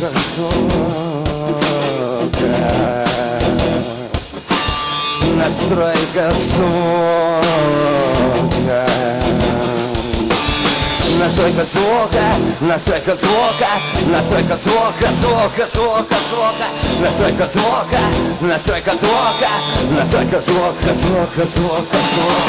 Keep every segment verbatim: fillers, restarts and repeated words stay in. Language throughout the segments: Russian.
Настройка звука, настройка звука, настройка звука, настройка звука, звука, звука, звука, настройка звука, настройка звука, настройка звука, звука, звука, звука.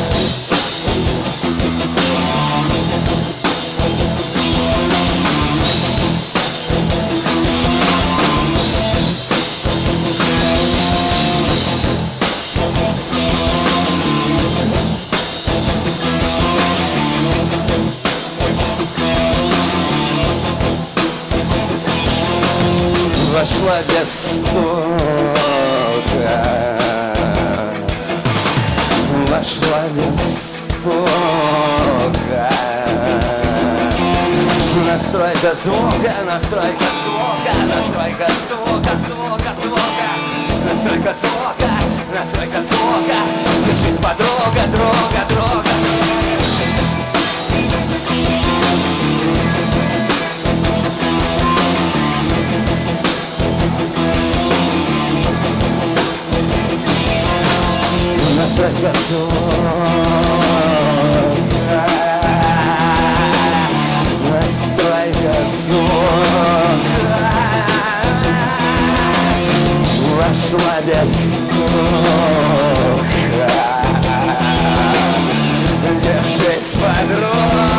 Вошла без стука, вошла без стука. Настройка звука, настройка звука, настройка звука, звука, звука. Настройка звука, настройка звука. Держись, подруга, друга, друга. Настройка звука, настройка звука. Вошла без стука. Держись, подруга.